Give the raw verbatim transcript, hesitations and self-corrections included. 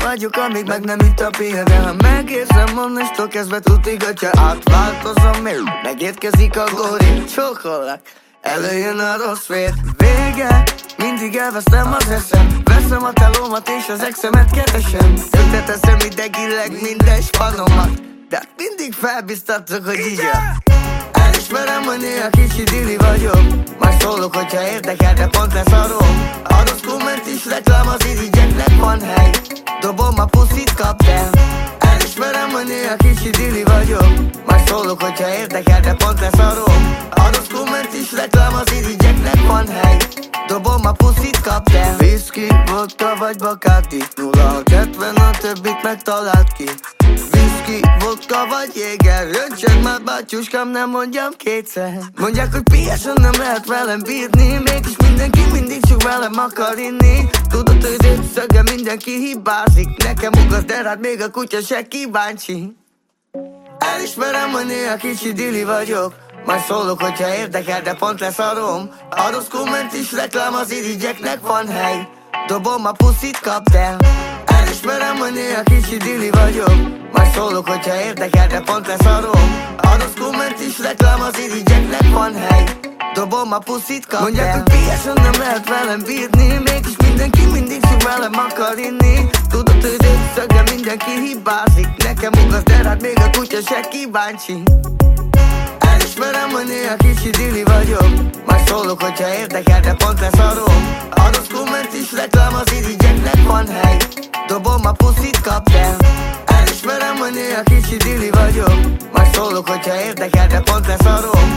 vagyok, amíg meg nem itt a pill. De ha megérzem, monnastól kezdve tudik, hogyha átváltozom még. Megérkezik a góri, csókollak, előjön a rossz vér. Vége, mindig elvesztem az eszem. Veszem a telómat és az exemet keresem. Tönkreteszem idegileg minden spanomat, de mindig felbiztatok, hogy így elismerem, hogy néha kicsi dili vagyok. Majd szólok, hogyha érdekel, de pont leszarom. A rossz komment is reklám, az irigyeknek van hely. Dobom a puszit, kapd el. Elismerem, hogy néha kicsi dili vagyok. Majd szólok, hogyha érdekel, de pont leszarom. A rossz komment is reklám, az irigyeknek van hely. Dobom a puszit, kapd el. Whisky, vodka vagy Bacardi, nulla hetven, a többit megtalált ki. Whisky, vodka vagy jéger, röncsög már bátyuskám, nem mondjam kétszer. Mondják, hogy piáson nem lehet velem bírni, mégis mindenki mindig csak velem akar inni. Tudod, hogy részszöge mindenki hibázik, nekem ugaz, de rád még a kutya se kíváncsi. Elismerem, hogy néha kicsi dili vagyok. Majd szólok, hogyha érdekel, de pont leszarom. A rossz komment is reklám, az irigyeknek van hely. Dobom a puszit, kapd el. Elismerem, hogy néha kicsi dili vagyok. Majd szólok, hogyha érdekel, de pont leszarom. A rossz komment is reklám, az irigyeknek van hely. Dobom a puszit, kapd el. Mondják, hogy piáson nem lehet velem bírni, mégis mindenki mindig csak velem akar inni. Tudod, hogy részszöge mindenki hibázik, nekem ugaz, de rád még a kutya se kíváncsi. Elismerem, hogy néha kicsi dili vagyok. Majd szólok, hogyha érdekel, de pont leszarom. A rossz komment is reklám, az irigyeknek van hely. Dobom a puszit, kapd el. Elismerem, hogy néha kicsi dili vagyok. Majd szólok, hogyha érdekel, de pont leszarom.